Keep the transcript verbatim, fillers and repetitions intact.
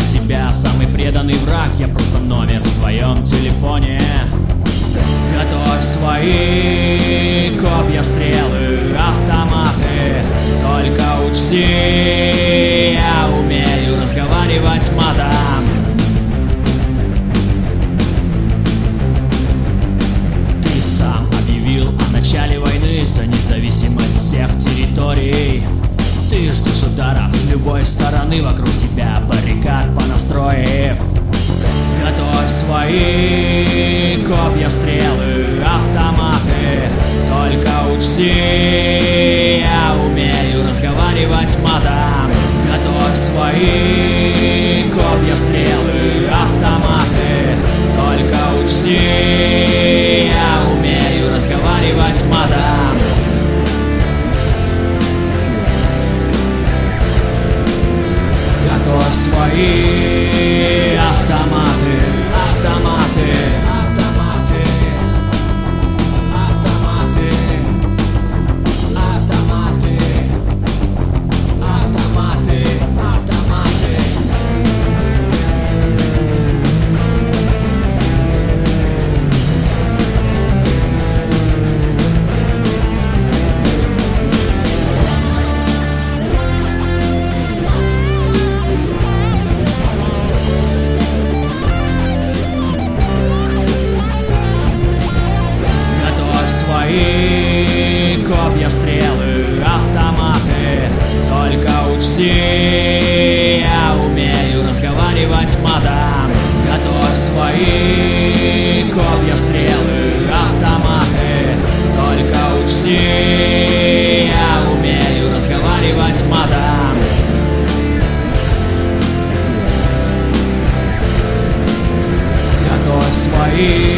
для тебя самый преданный враг. Я просто номер в твоем телефоне. Готовь свои копья, стрелы, автоматы. Только учти, я умею разговаривать матом. Ты сам объявил о начале войны за независимость всех территорий. Ты ждешь удара с любой стороны, вокруг себя баррикад понастроив. Готовь свои копья, стрелы, автоматы. Только учти, я умею разговаривать матом. Готовь свои копья, стрелы, автоматы. Только учти, я умею разговаривать матом. Готовь свои автоматы, автоматы, автоматы, автоматы, автоматы, автоматы, автоматы. Копья, стрелы, автоматы. Только учти, я умею разговаривать матом. Готовь свои копья, стрелы, автоматы. Только учти, я умею разговаривать матом. Готовь свои